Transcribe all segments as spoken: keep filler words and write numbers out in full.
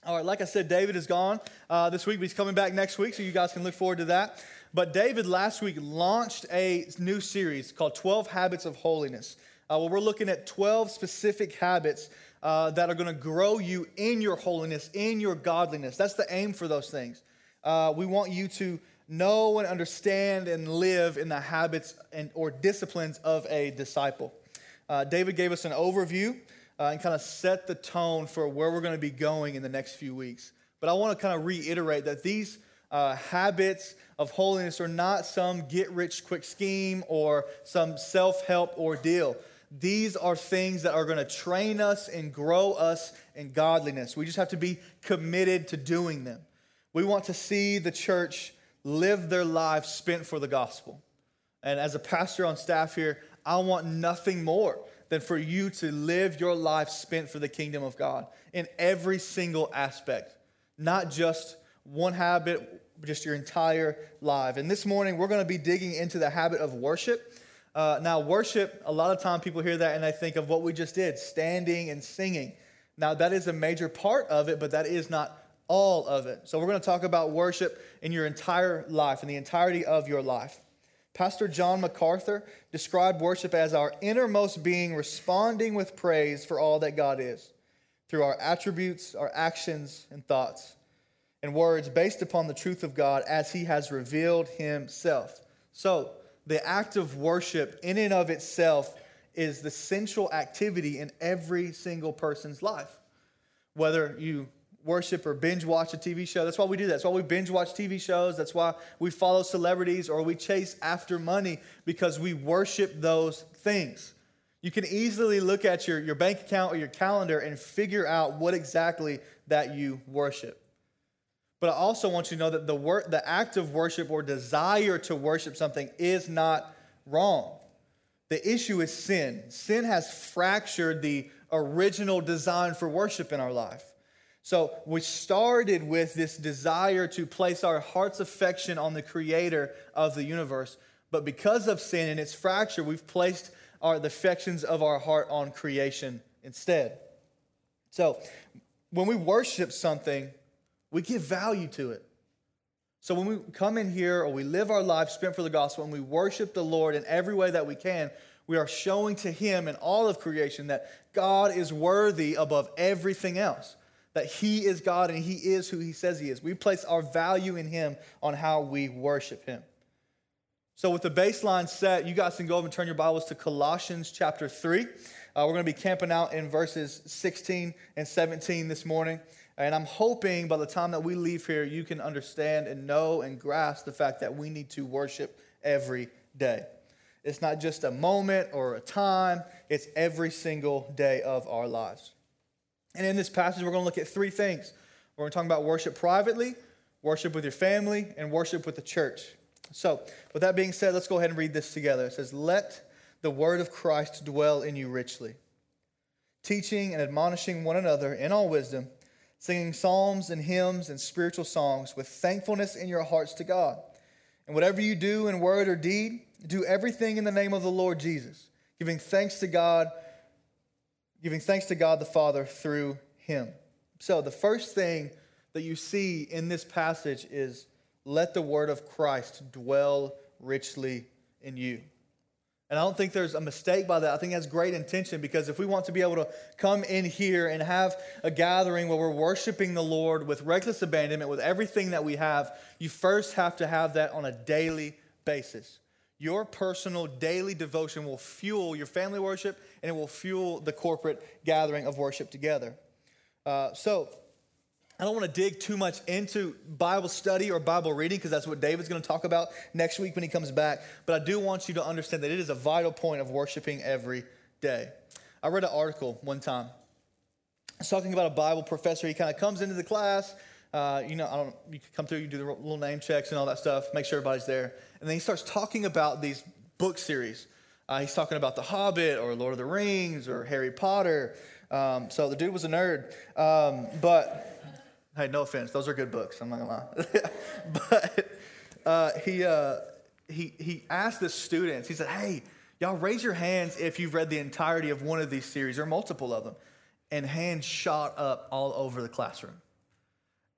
All right, like I said, David is gone uh, this week, but he's coming back next week, so you guys can look forward to that. But David last week launched a new series called twelve Habits of Holiness. Uh, well, we're looking at twelve specific habits uh, that are going to grow you in your holiness, in your godliness. That's the aim for those things. Uh, we want you to know and understand and live in the habits and or disciplines of a disciple. Uh, David gave us an overview uh, and kind of set the tone for where we're going to be going in the next few weeks. But I want to kind of reiterate that these uh, habits of holiness are not some get-rich-quick scheme or some self-help ordeal. These are things that are going to train us and grow us in godliness. We just have to be committed to doing them. We want to see the church live their lives spent for the gospel. And as a pastor on staff here, I want nothing more than for you to live your life spent for the kingdom of God in every single aspect, not just one habit, but just your entire life. And this morning, we're going to be digging into the habit of worship. Uh, now, worship, a lot of time people hear that and they think of what we just did, standing and singing. Now, that is a major part of it, but that is not all of it. So we're going to talk about worship in your entire life, in the entirety of your life. Pastor John MacArthur described worship as our innermost being responding with praise for all that God is, through our attributes, our actions, and thoughts, and words based upon the truth of God as He has revealed Himself. So, the act of worship in and of itself is the central activity in every single person's life. Whether you worship or binge watch a T V show. That's why we do that. That's why we binge watch T V shows. That's why we follow celebrities or we chase after money, because we worship those things. You can easily look at your, your bank account or your calendar and figure out what exactly that you worship. But I also want you to know that the wor- the act of worship or desire to worship something is not wrong. The issue is sin. Sin has fractured the original design for worship in our life. So we started with this desire to place our heart's affection on the creator of the universe. But because of sin and its fracture, we've placed our, the affections of our heart on creation instead. So when we worship something, we give value to it. So when we come in here or we live our life spent for the gospel and we worship the Lord in every way that we can, we are showing to Him and all of creation that God is worthy above everything else. That He is God and He is who He says He is. We place our value in Him on how we worship Him. So with the baseline set, you guys can go over and turn your Bibles to Colossians chapter three. Uh, we're going to be camping out in verses sixteen and seventeen this morning. And I'm hoping by the time that we leave here, you can understand and know and grasp the fact that we need to worship every day. It's not just a moment or a time. It's every single day of our lives. And in this passage, we're going to look at three things. We're going to talk about worship privately, worship with your family, and worship with the church. So, with that being said, let's go ahead and read this together. It says, "Let the word of Christ dwell in you richly, teaching and admonishing one another in all wisdom, singing psalms and hymns and spiritual songs with thankfulness in your hearts to God. And whatever you do in word or deed, do everything in the name of the Lord Jesus, giving thanks to God Giving thanks to God the Father through Him." So the first thing that you see in this passage is, let the word of Christ dwell richly in you. And I don't think there's a mistake by that. I think that's great intention, because if we want to be able to come in here and have a gathering where we're worshiping the Lord with reckless abandonment, with everything that we have, you first have to have that on a daily basis. Your personal daily devotion will fuel your family worship, and it will fuel the corporate gathering of worship together. Uh, so, I don't want to dig too much into Bible study or Bible reading, because that's what David's going to talk about next week when he comes back. But I do want you to understand that it is a vital point of worshiping every day. I read an article one time. I was talking about a Bible professor. He kind of comes into the class. Uh, you know, I don't. You come through, you do the little name checks and all that stuff, make sure everybody's there. And then he starts talking about these book series. Uh, he's talking about The Hobbit or Lord of the Rings or Harry Potter. Um, so the dude was a nerd. Um, but, hey, no offense. Those are good books. I'm not going to lie. but uh, he, uh, he, he asked the students, he said, "Hey, y'all raise your hands if you've read the entirety of one of these series or multiple of them." And hands shot up all over the classroom.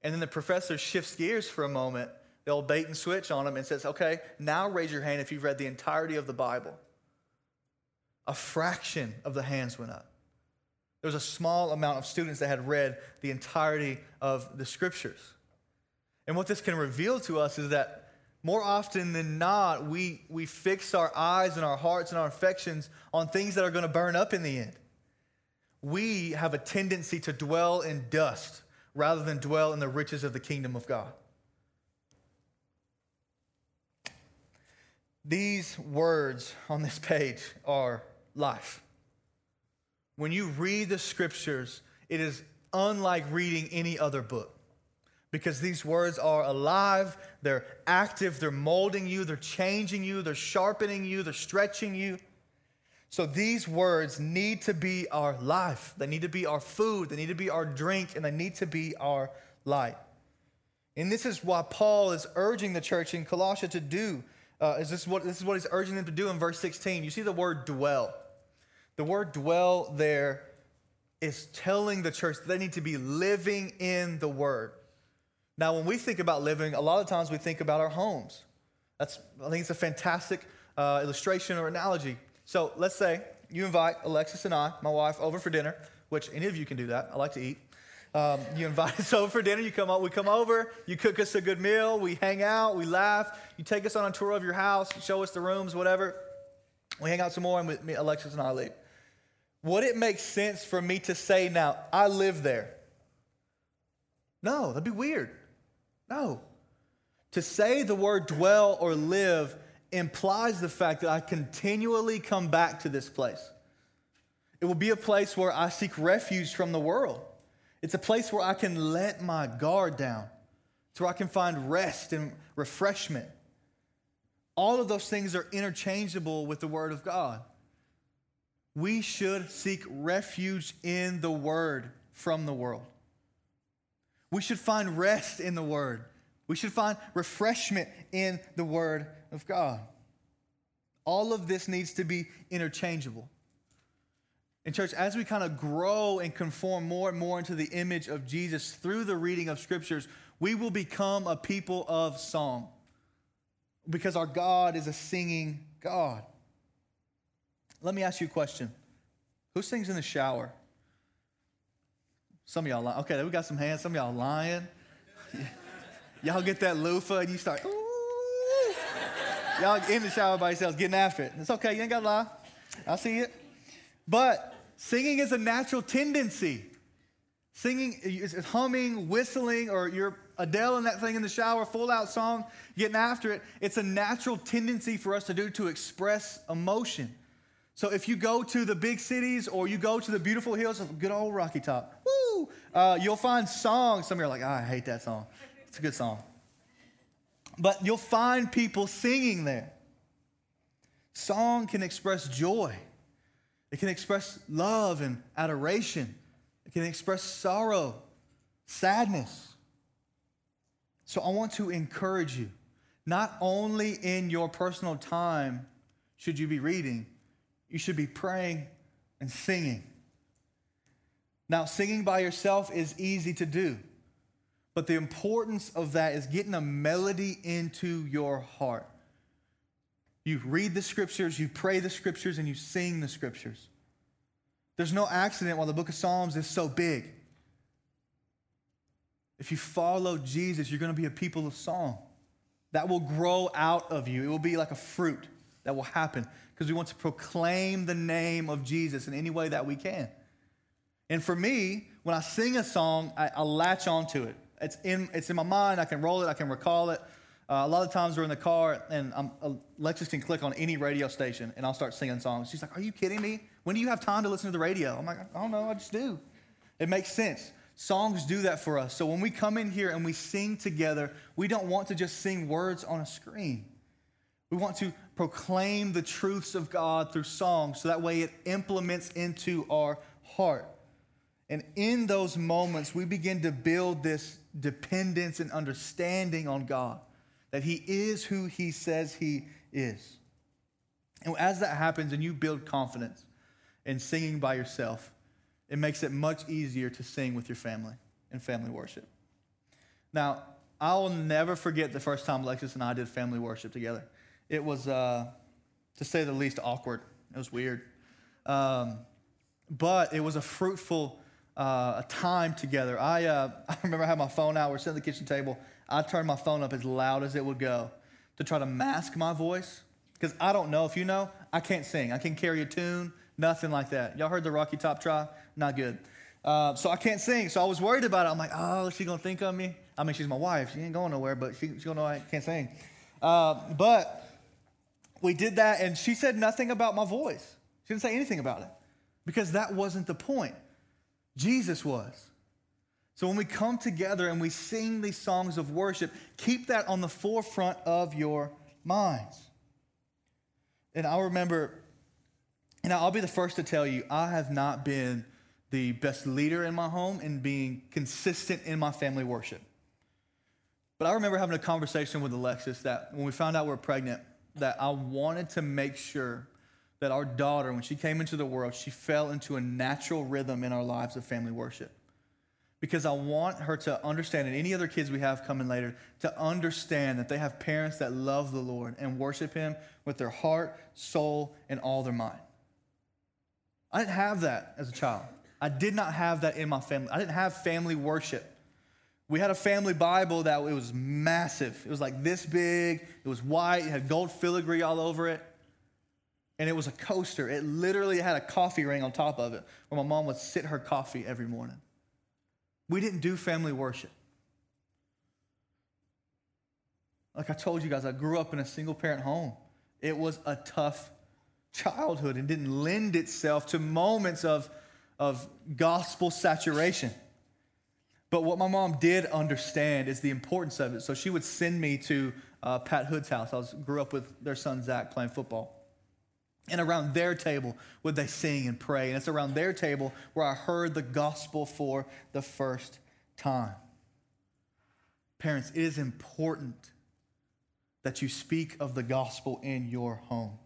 And then the professor shifts gears for a moment, the old bait and switch on them, and says, okay, now raise your hand if you've read the entirety of the Bible. A fraction of the hands went up. There was a small amount of students that had read the entirety of the scriptures. And what this can reveal to us is that more often than not, we, we fix our eyes and our hearts and our affections on things that are going to burn up in the end. We have a tendency to dwell in dust rather than dwell in the riches of the kingdom of God. These words on this page are life. When you read the scriptures, it is unlike reading any other book because these words are alive, they're active, they're molding you, they're changing you, they're sharpening you, they're stretching you. So these words need to be our life. They need to be our food, they need to be our drink, and they need to be our light. And this is what Paul is urging the church in Colossae to do. Uh, is this what this is what he's urging them to do in verse sixteen. You see the word dwell. The word dwell there is telling the church that they need to be living in the word. Now, when we think about living, a lot of times we think about our homes. That's I think it's a fantastic uh, illustration or analogy. So let's say you invite Alexis and I, my wife, over for dinner, which any of you can do that. I like to eat. Um, you invite us over for dinner. You come, we come over. You cook us a good meal. We hang out. We laugh. You take us on a tour of your house. You show us the rooms, whatever. We hang out some more, and we, me, Alexis and I leave. Would it make sense for me to say now, I live there? No, that'd be weird. No. To say the word dwell or live implies the fact that I continually come back to this place. It will be a place where I seek refuge from the world. It's a place where I can let my guard down. It's where I can find rest and refreshment. All of those things are interchangeable with the Word of God. We should seek refuge in the Word from the world. We should find rest in the Word. We should find refreshment in the Word of God. All of this needs to be interchangeable. In church, as we kind of grow and conform more and more into the image of Jesus through the reading of scriptures, we will become a people of song because our God is a singing God. Let me ask you a question. Who sings in the shower? Some of y'all lying. Okay, we got some hands. Some of y'all lying. Y'all get that loofah and you start, ooh. Y'all in the shower by yourselves getting after it. It's okay. You ain't got to lie. I see it. But singing is a natural tendency. Singing is humming, whistling, or you're Adele in that thing in the shower, full out song, getting after it. It's a natural tendency for us to do to express emotion. So if you go to the big cities or you go to the beautiful hills of good old Rocky Top, woo, uh, you'll find songs. Some of you are like, oh, I hate that song. It's a good song. But you'll find people singing there. Song can express joy. It can express love and adoration. It can express sorrow, sadness. So I want to encourage you, not only in your personal time should you be reading, you should be praying and singing. Now, singing by yourself is easy to do, but the importance of that is getting a melody into your heart. You read the scriptures, you pray the scriptures, and you sing the scriptures. There's no accident why the book of Psalms is so big. If you follow Jesus, you're going to be a people of song. That will grow out of you. It will be like a fruit that will happen because we want to proclaim the name of Jesus in any way that we can. And for me, when I sing a song, I, I latch onto it. It's in, it's in my mind. I can roll it. I can recall it. Uh, a lot of times we're in the car, and I'm, Alexis can click on any radio station, and I'll start singing songs. She's like, are you kidding me? When do you have time to listen to the radio? I'm like, I don't know. I just do. It makes sense. Songs do that for us. So when we come in here and we sing together, we don't want to just sing words on a screen. We want to proclaim the truths of God through songs so that way it implements into our heart. And in those moments, we begin to build this dependence and understanding on God, that He is who He says He is. And as that happens and you build confidence in singing by yourself, it makes it much easier to sing with your family in family worship. Now, I'll never forget the first time Alexis and I did family worship together. It was, uh, to say the least, awkward. It was weird. Um, but it was a fruitful uh, a time together. I, uh, I remember I had my phone out. We're sitting at the kitchen table. I turned my phone up as loud as it would go to try to mask my voice. Because I don't know if you know, I can't sing. I can't carry a tune, nothing like that. Y'all heard the Rocky Top try? Not good. Uh, so I can't sing. So I was worried about it. I'm like, oh, is she going to think of me? I mean, she's my wife. She ain't going nowhere, but she, she's going to know I can't sing. Uh, but we did that, and she said nothing about my voice. She didn't say anything about it because that wasn't the point. Jesus was. So when we come together and we sing these songs of worship, keep that on the forefront of your minds. And I remember, and I'll be the first to tell you, I have not been the best leader in my home in being consistent in my family worship. But I remember having a conversation with Alexis that when we found out we were pregnant, that I wanted to make sure that our daughter, when she came into the world, she fell into a natural rhythm in our lives of family worship. Because I want her to understand, and any other kids we have coming later, to understand that they have parents that love the Lord and worship Him with their heart, soul, and all their mind. I didn't have that as a child. I did not have that in my family. I didn't have family worship. We had a family Bible that it was massive. It was like this big. It was white. It had gold filigree all over it. And it was a coaster. It literally had a coffee ring on top of it where my mom would sit her coffee every morning. We didn't do family worship. Like I told you guys, I grew up in a single-parent home. It was a tough childhood and didn't lend itself to moments of, of gospel saturation. But what my mom did understand is the importance of it. So she would send me to uh, Pat Hood's house. I was, grew up with their son, Zach, playing football. And around their table would they sing and pray. And it's around their table where I heard the gospel for the first time. Parents, it is important that you speak of the gospel in your home.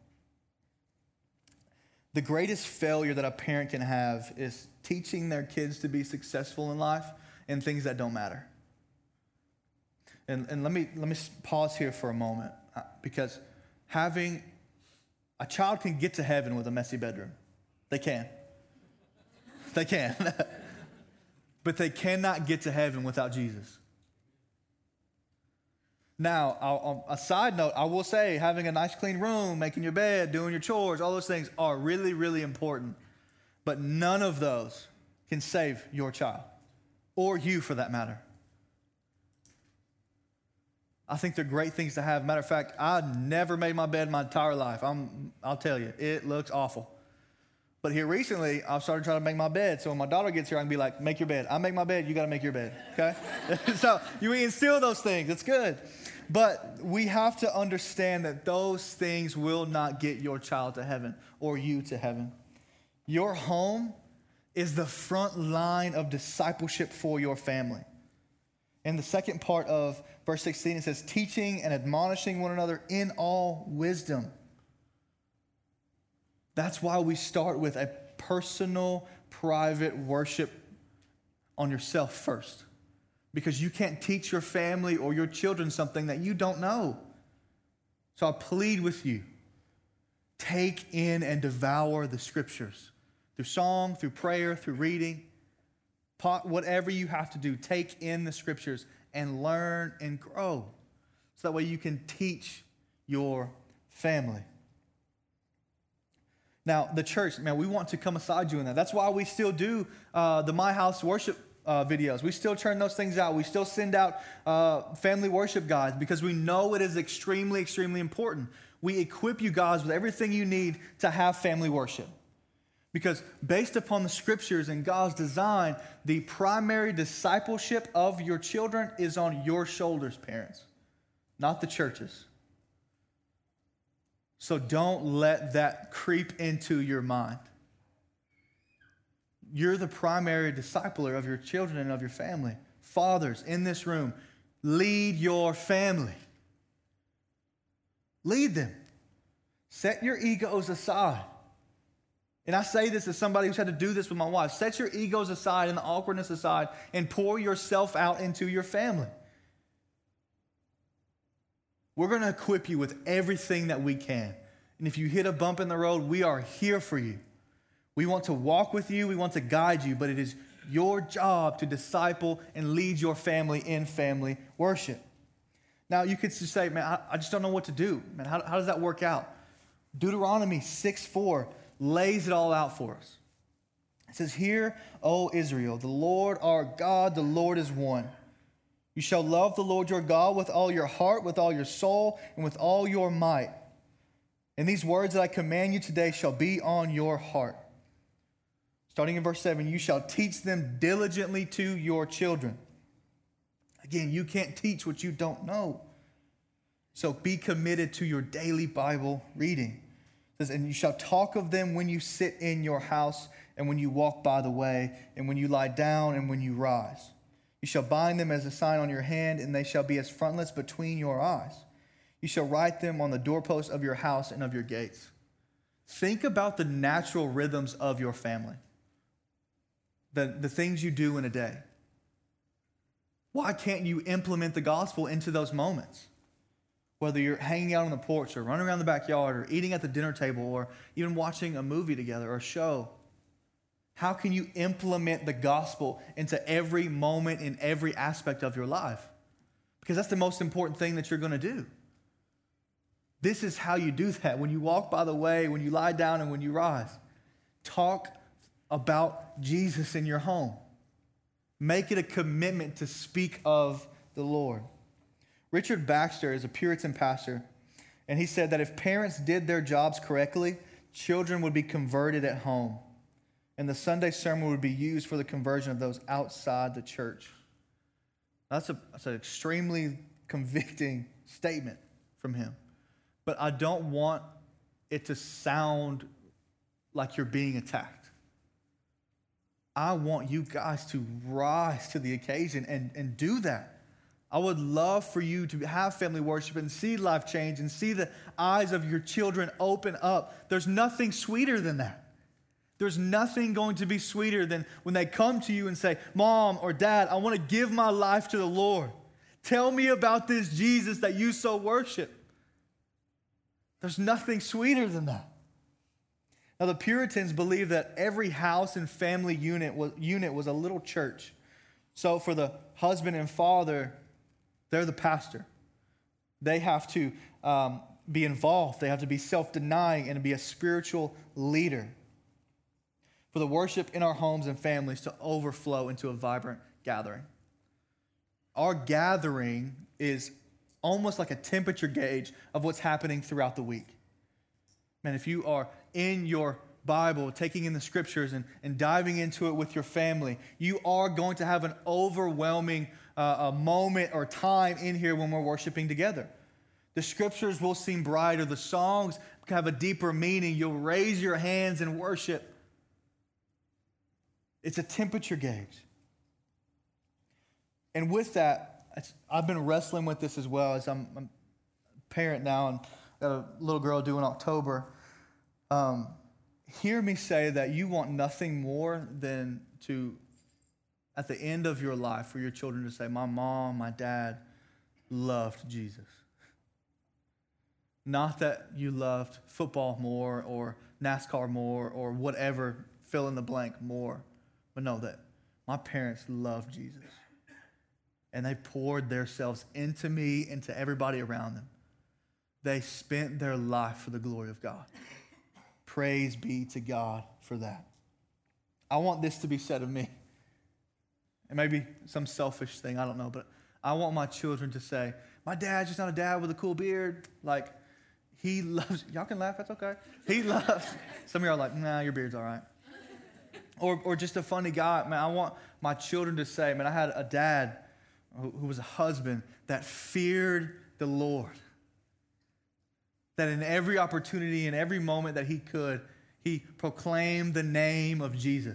The greatest failure that a parent can have is teaching their kids to be successful in life in things that don't matter. And, and let me, let me pause here for a moment because having a child can get to heaven with a messy bedroom. They can. They can. But they cannot get to heaven without Jesus. Now, I'll, a side note, I will say having a nice clean room, making your bed, doing your chores, all those things are really, really important. But none of those can save your child or you for that matter. I think they're great things to have. Matter of fact, I never made my bed my entire life. I'm, I'll tell you, it looks awful. But here recently, I've started trying to make my bed. So when my daughter gets here, I can be like, make your bed. I make my bed, you got to make your bed, okay? So you instill those things. It's good. But we have to understand that those things will not get your child to heaven or you to heaven. Your home is the front line of discipleship for your family. In the second part of verse sixteen, it says, teaching and admonishing one another in all wisdom. That's why we start with a personal, private worship on yourself first. Because you can't teach your family or your children something that you don't know. So I plead with you, take in and devour the scriptures. Through song, through prayer, through reading. Whatever you have to do, take in the scriptures and learn and grow. So that way you can teach your family. Now, the church, man, we want to come aside you in that. That's why we still do uh, the My House worship uh, videos. We still turn those things out. We still send out uh, family worship guides because we know it is extremely, extremely important. We equip you guys with everything you need to have family worship. Because based upon the scriptures and God's design, the primary discipleship of your children is on your shoulders, parents, not the church's. So don't let that creep into your mind. You're the primary discipler of your children and of your family. Fathers in this room, lead your family. Lead them. Set your egos aside. And I say this as somebody who's had to do this with my wife. Set your egos aside and the awkwardness aside and pour yourself out into your family. We're going to equip you with everything that we can. And if you hit a bump in the road, we are here for you. We want to walk with you. We want to guide you. But it is your job to disciple and lead your family in family worship. Now, you could just say, man, I, I just don't know what to do. Man, how, how does that work out? Deuteronomy six four lays it all out for us. It says, "Hear, O Israel, the Lord our God, the Lord is one. You shall love the Lord your God with all your heart, with all your soul, and with all your might. And these words that I command you today shall be on your heart." Starting in verse seven, "You shall teach them diligently to your children." Again, you can't teach what you don't know. So be committed to your daily Bible reading. It says, "And you shall talk of them when you sit in your house, and when you walk by the way, and when you lie down, and when you rise. You shall bind them as a sign on your hand, and they shall be as frontlets between your eyes. You shall write them on the doorposts of your house and of your gates." Think about the natural rhythms of your family, the, the things you do in a day. Why can't you implement the gospel into those moments? Whether you're hanging out on the porch or running around the backyard or eating at the dinner table or even watching a movie together or a show. How can you implement the gospel into every moment in every aspect of your life? Because that's the most important thing that you're going to do. This is how you do that. When you walk by the way, when you lie down, and when you rise. Talk about Jesus in your home. Make it a commitment to speak of the Lord. Richard Baxter is a Puritan pastor, and he said that if parents did their jobs correctly, children would be converted at home, and the Sunday sermon would be used for the conversion of those outside the church. That's, a, that's an extremely convicting statement from him. But I don't want it to sound like you're being attacked. I want you guys to rise to the occasion and, and do that. I would love for you to have family worship and see life change and see the eyes of your children open up. There's nothing sweeter than that. There's nothing going to be sweeter than when they come to you and say, "Mom or Dad, I want to give my life to the Lord. Tell me about this Jesus that you so worship." There's nothing sweeter than that. Now, the Puritans believed that every house and family unit was, unit was a little church. So for the husband and father, they're the pastor. They have to um, be involved. They have to be self-denying and be a spiritual leader. For the worship in our homes and families to overflow into a vibrant gathering. Our gathering is almost like a temperature gauge of what's happening throughout the week. Man, if you are in your Bible, taking in the scriptures and, and diving into it with your family, you are going to have an overwhelming uh, a moment or time in here when we're worshiping together. The scriptures will seem brighter. The songs have a deeper meaning. You'll raise your hands in worship. It's a temperature gauge. And with that, I've been wrestling with this as well as I'm, I'm a parent now and got a little girl due in October. Um, hear me say that you want nothing more than to, at the end of your life, for your children to say, "My mom, my dad loved Jesus." Not that you loved football more or NASCAR more or whatever, fill in the blank more. But no, that my parents loved Jesus. And they poured themselves into me, into everybody around them. They spent their life for the glory of God. Praise be to God for that. I want this to be said of me. It may be some selfish thing, I don't know, but I want my children to say, "My dad's just not a dad with a cool beard. Like, he loves," y'all can laugh, that's okay. He loves, some of y'all are like, "Nah, your beard's all right." Or, or just a funny guy. Man, I want my children to say, man, I had a dad who was a husband that feared the Lord. That in every opportunity, in every moment that he could, he proclaimed the name of Jesus.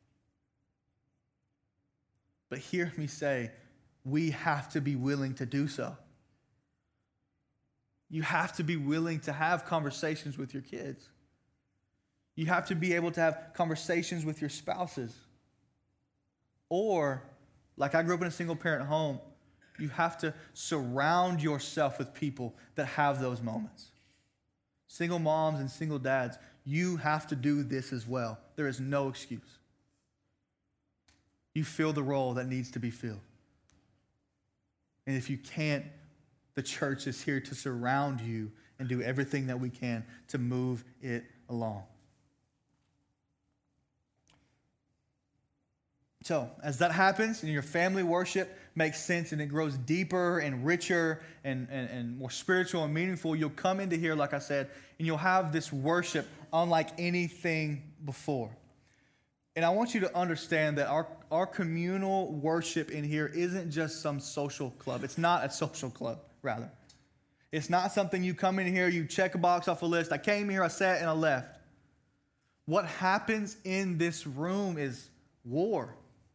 But hear me say, we have to be willing to do so. You have to be willing to have conversations with your kids. You have to be able to have conversations with your spouses. Or, like I grew up in a single parent home, You have to surround yourself with people that have those moments. Single moms and single dads, you have to do this as well. There is no excuse. You fill the role that needs to be filled. And if you can't, the church is here to surround you and do everything that we can to move it along. So, as that happens and your family worship makes sense and it grows deeper and richer and, and, and more spiritual and meaningful, you'll come into here, like I said, and you'll have this worship unlike anything before. And I want you to understand that our, our communal worship in here isn't just some social club. It's not a social club, rather. It's not something you come in here, you check a box off a list. I came here, I sat, and I left. What happens in this room is war.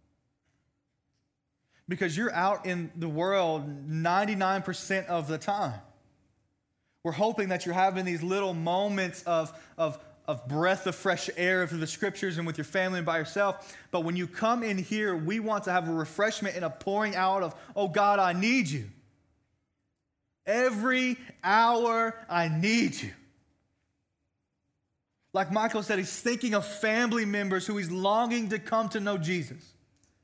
Because you're out in the world ninety-nine percent of the time. We're hoping that you're having these little moments of, of, of breath of fresh air through the scriptures and with your family and by yourself. But when you come in here, we want to have a refreshment and a pouring out of, oh God, I need you. Every hour, I need you. Like Michael said, he's thinking of family members who he's longing to come to know Jesus.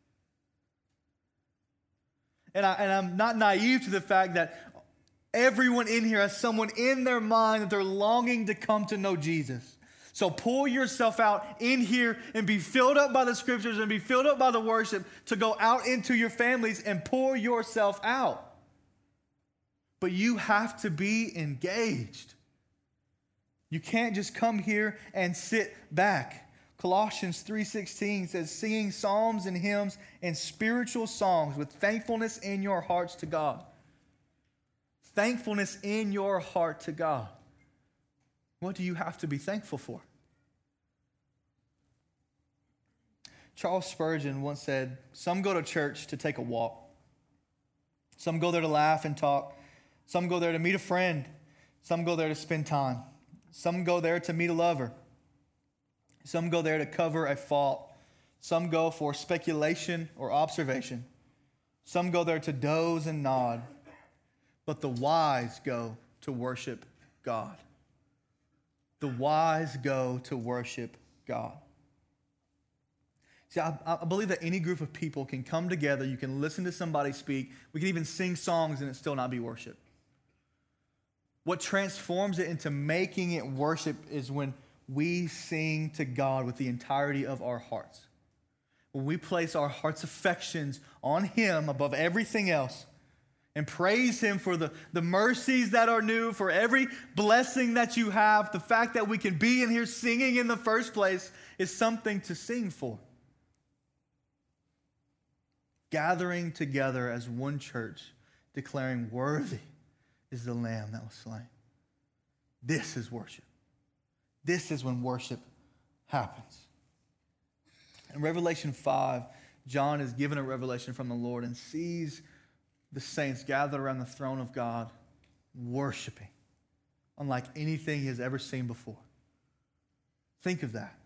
And, I, and I'm not naive to the fact that everyone in here has someone in their mind that they're longing to come to know Jesus. So pull yourself out in here and be filled up by the scriptures and be filled up by the worship to go out into your families and pour yourself out. But you have to be engaged. You can't just come here and sit back. Colossians three sixteen says, singing psalms and hymns and spiritual songs with thankfulness in your hearts to God. Thankfulness in your heart to God. What do you have to be thankful for? Charles Spurgeon once said, some go to church to take a walk. Some go there to laugh and talk. Some go there to meet a friend. Some go there to spend time. Some go there to meet a lover. Some go there to cover a fault. Some go for speculation or observation. Some go there to doze and nod. But the wise go to worship God. The wise go to worship God. See, I, I believe that any group of people can come together. You can listen to somebody speak. We can even sing songs and it still not be worship. What transforms it into making it worship is when we sing to God with the entirety of our hearts. When we place our heart's affections on Him above everything else and praise Him for the, the mercies that are new, for every blessing that you have, the fact that we can be in here singing in the first place is something to sing for. Gathering together as one church, declaring worthy is the Lamb that was slain. This is worship. This is when worship happens. In Revelation five, John is given a revelation from the Lord and sees the saints gathered around the throne of God worshiping unlike anything he has ever seen before. Think of that.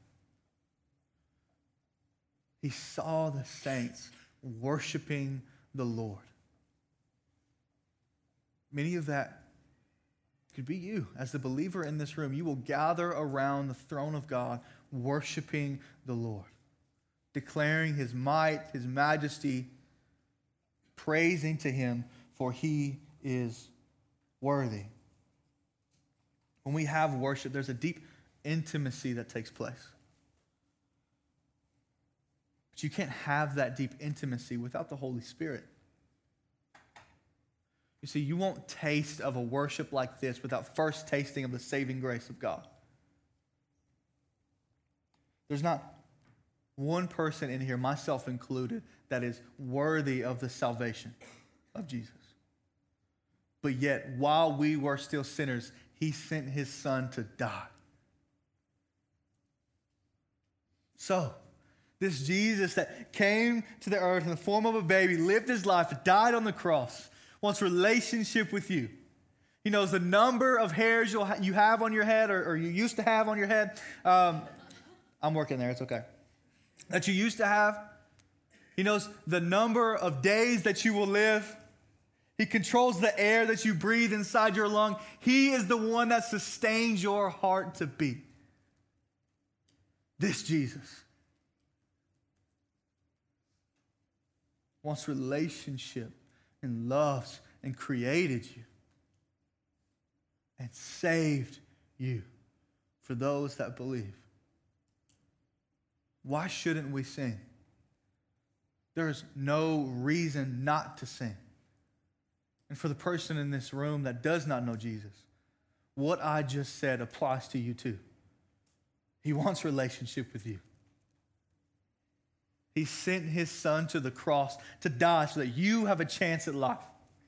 He saw the saints worshiping the Lord. Many of that could be you. As the believer in this room, you will gather around the throne of God, worshiping the Lord, declaring His might, His majesty, praising to Him, for He is worthy. When we have worship, there's a deep intimacy that takes place. But you can't have that deep intimacy without the Holy Spirit. You see, you won't taste of a worship like this without first tasting of the saving grace of God. There's not one person in here, myself included, that is worthy of the salvation of Jesus. But yet, while we were still sinners, He sent His Son to die. So, this Jesus that came to the earth in the form of a baby, lived His life, died on the cross, wants relationship with you. He knows the number of hairs you'll ha- you have on your head or, or you used to have on your head. Um, I'm working there, it's okay. That you used to have. He knows the number of days that you will live. He controls the air that you breathe inside your lung. He is the one that sustains your heart to beat. This Jesus wants relationship and loves and created you and saved you for those that believe. Why shouldn't we sing? There is no reason not to sing. And for the person in this room that does not know Jesus, what I just said applies to you too. He wants relationship with you. He sent his son to the cross to die so that you have a chance at life.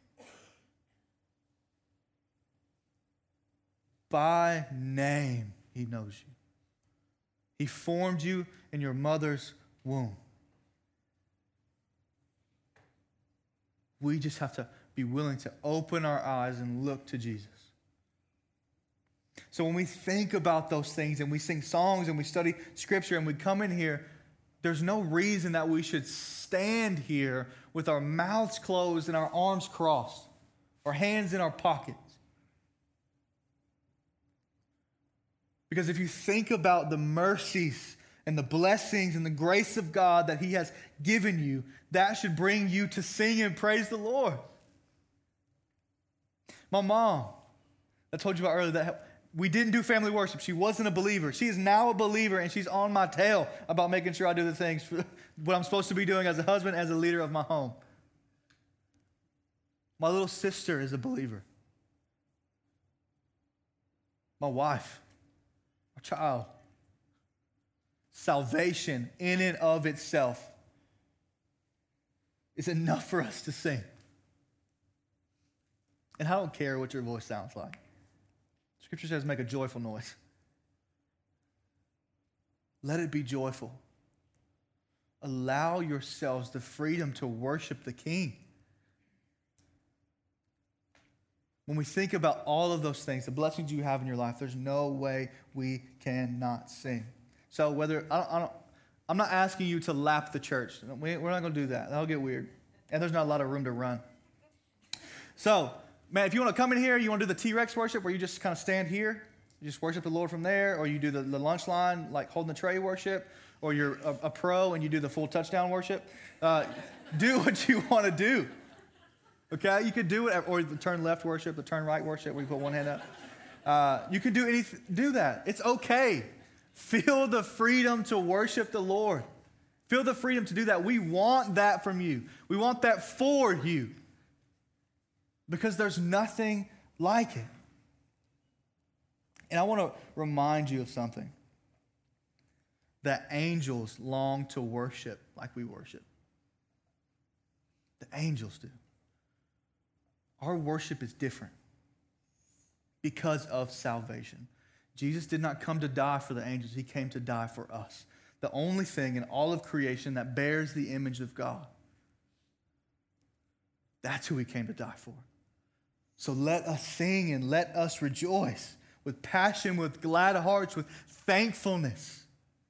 By name, he knows you. He formed you in your mother's womb. We just have to be willing to open our eyes and look to Jesus. So when we think about those things and we sing songs and we study scripture and we come in here, there's no reason that we should stand here with our mouths closed and our arms crossed, our hands in our pockets. Because if you think about the mercies and the blessings and the grace of God that he has given you, that should bring you to sing and praise the Lord. My mom, I told you about earlier that we didn't do family worship. She wasn't a believer. She is now a believer, and she's on my tail about making sure I do the things, what I'm supposed to be doing as a husband, as a leader of my home. My little sister is a believer. My wife, our child. Salvation in and of itself is enough for us to sing. And I don't care what your voice sounds like. Scripture says make a joyful noise. Let it be joyful. Allow yourselves the freedom to worship the King. When we think about all of those things, the blessings you have in your life, there's no way we cannot sing. So whether, I don't, I don't, I'm not asking you to lap the church. We, we're not going to do that. That'll get weird. And there's not a lot of room to run. So, man, if you want to come in here, you want to do the T-Rex worship where you just kind of stand here, you just worship the Lord from there, or you do the, the lunch line, like holding the tray worship, or you're a, a pro and you do the full touchdown worship. Uh, do what you want to do. Okay? You could do it, or the turn left worship, the turn right worship, where you put one hand up. Uh, you can do anything, do that. It's okay. Feel the freedom to worship the Lord. Feel the freedom to do that. We want that from you. We want that for you. Because there's nothing like it. And I want to remind you of something. That angels long to worship like we worship. The angels do. Our worship is different because of salvation. Jesus did not come to die for the angels. He came to die for us. The only thing in all of creation that bears the image of God. That's who he came to die for. So let us sing and let us rejoice with passion, with glad hearts, with thankfulness.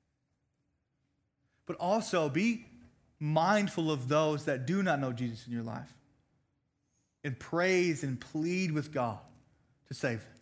But also be mindful of those that do not know Jesus in your life. And praise and plead with God to save them.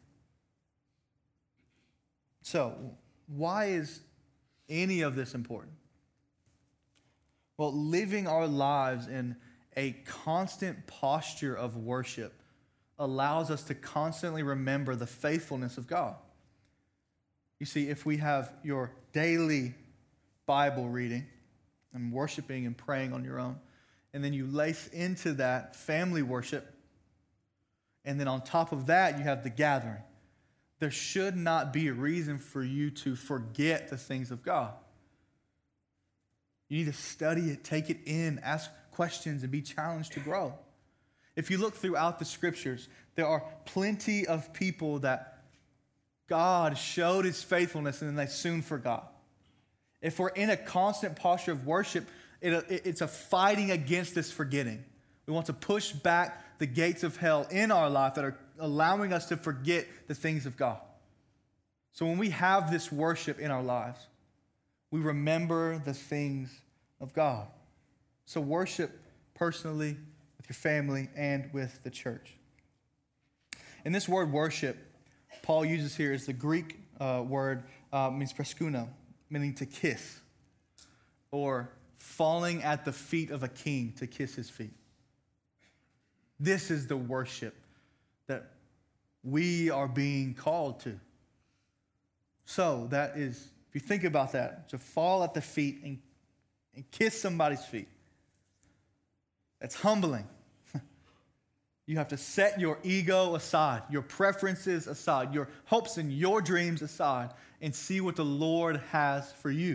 So, why is any of this important? Well, living our lives in a constant posture of worship allows us to constantly remember the faithfulness of God. You see, if we have your daily Bible reading and worshiping and praying on your own, and then you lace into that family worship, and then on top of that, you have the gathering. There should not be a reason for you to forget the things of God. You need to study it, take it in, ask questions, and be challenged to grow. If you look throughout the scriptures, there are plenty of people that God showed his faithfulness and then they soon forgot. If we're in a constant posture of worship, it, it, it's a fighting against this forgetting. We want to push back the gates of hell in our life that are allowing us to forget the things of God. So when we have this worship in our lives, we remember the things of God. So worship personally with your family, and with the church. And this word worship, Paul uses here is the Greek uh, word, uh, means proskuno, meaning to kiss, or falling at the feet of a king to kiss his feet. This is the worship that we are being called to. So that is, if you think about that, to fall at the feet and, and kiss somebody's feet, that's humbling. You have to set your ego aside, your preferences aside, your hopes and your dreams aside, and see what the Lord has for you.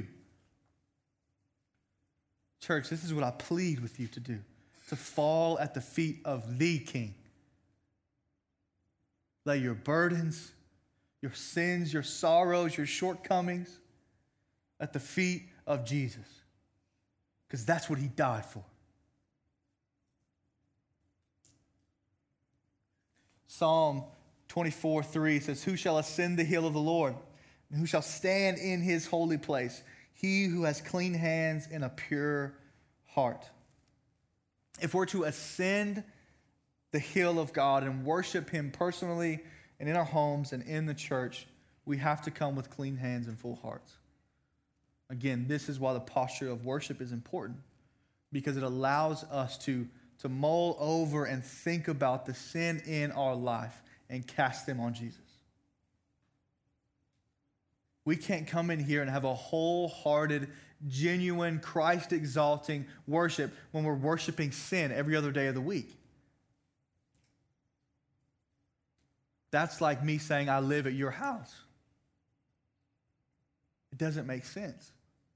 Church, this is what I plead with you to do, to fall at the feet of the King. Lay your burdens, your sins, your sorrows, your shortcomings at the feet of Jesus, because that's what he died for. Psalm twenty-four three says, "Who shall ascend the hill of the Lord? And who shall stand in his holy place? He who has clean hands and a pure heart." If we're to ascend the hill of God and worship him personally and in our homes and in the church, we have to come with clean hands and full hearts. Again, this is why the posture of worship is important, because it allows us to, to mull over and think about the sin in our life and cast them on Jesus. We can't come in here and have a wholehearted, genuine, Christ-exalting worship when we're worshiping sin every other day of the week. That's like me saying I live at your house. It doesn't make sense.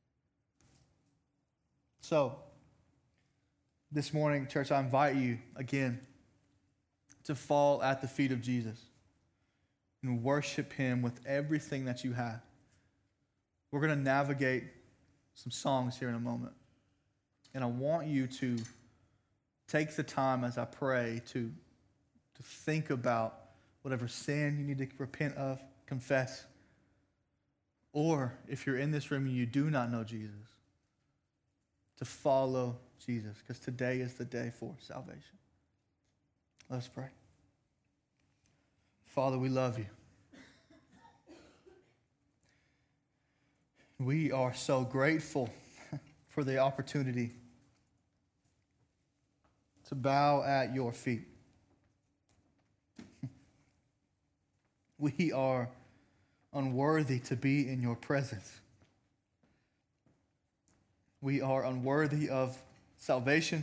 So, this morning, church, I invite you again to fall at the feet of Jesus and worship him with everything that you have. We're going to navigate some songs here in a moment. And I want you to take the time as I pray to, to think about whatever sin you need to repent of, confess. Or if you're in this room and you do not know Jesus, to follow Jesus, because today is the day for salvation. Let's pray. Father, we love you. We are so grateful for the opportunity to bow at your feet. We are unworthy to be in your presence. We are unworthy of salvation.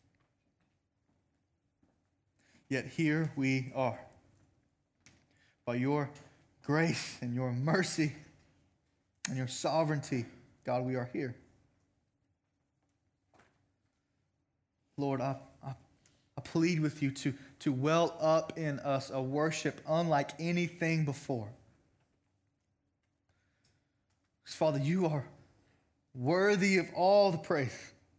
Yet here we are. By your grace and your mercy and your sovereignty, God, we are here. Lord, I, I, I plead with you to, to well up in us a worship unlike anything before. Because, Father, you are worthy of all the praise.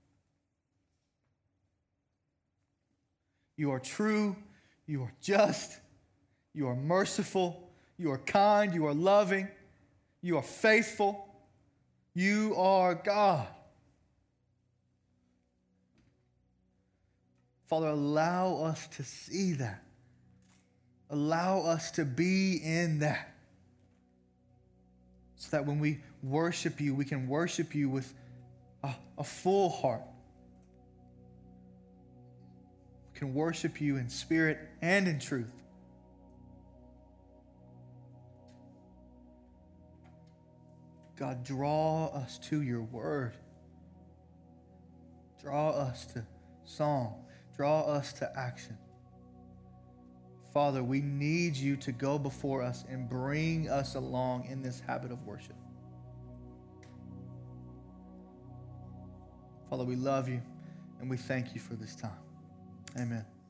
You are true, you are just, you are merciful, you are kind, you are loving, you are faithful, you are God. Father, allow us to see that. Allow us to be in that. So that when we worship you, we can worship you with a, a full heart. We can worship you in spirit and in truth. God, draw us to your word. Draw us to song. Draw us to action. Father, we need you to go before us and bring us along in this habit of worship. Father, we love you and we thank you for this time. Amen.